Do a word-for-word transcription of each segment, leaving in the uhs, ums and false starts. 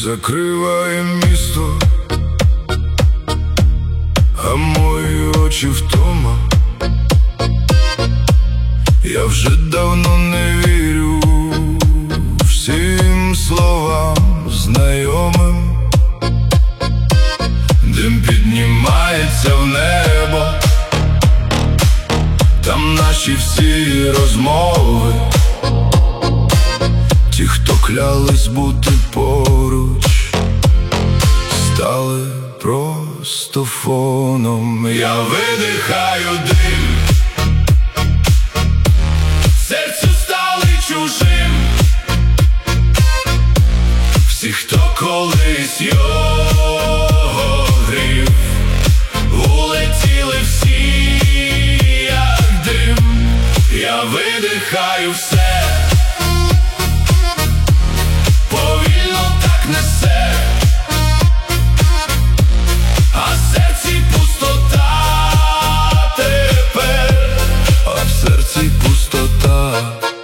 закриває місто, а мої очі втома. Я вже давно не вірю всім словам знайомим. Дим піднімається в небо, там наші всі розмови. Ті, хто клялись бути поруч, стали просто фоном. Я видихаю дим, серцю стали чужим. Всі, хто колись його грів, улетіли всі, як дим. Я видихаю все, повільно так несе, а в серці пустота тепер, а в серці пустота.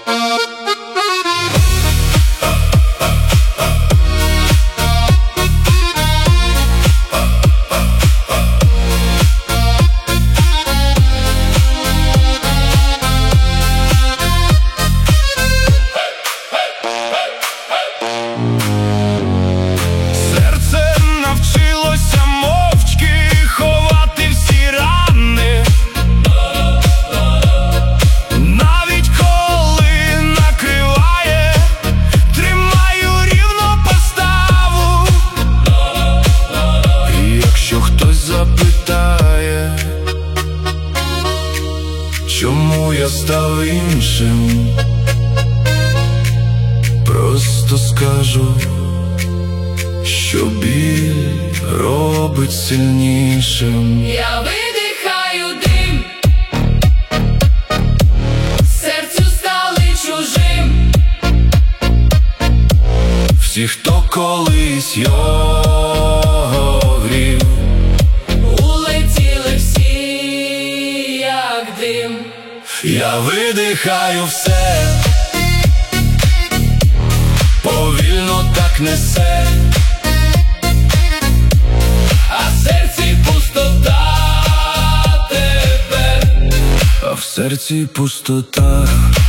Серце навчилося мовчки ховати всі рани, навіть коли накриває, тримаю рівно поставу. І якщо хтось запитає, чому я став іншим, просто скажу, що біль робить сильнішим. Я видихаю дим, серцю стали чужим. Всі, хто колись його грів, улетіли всі, як дим. я видихаю все, повільно так несе, А в серці пустота тепер, а в серці пустота.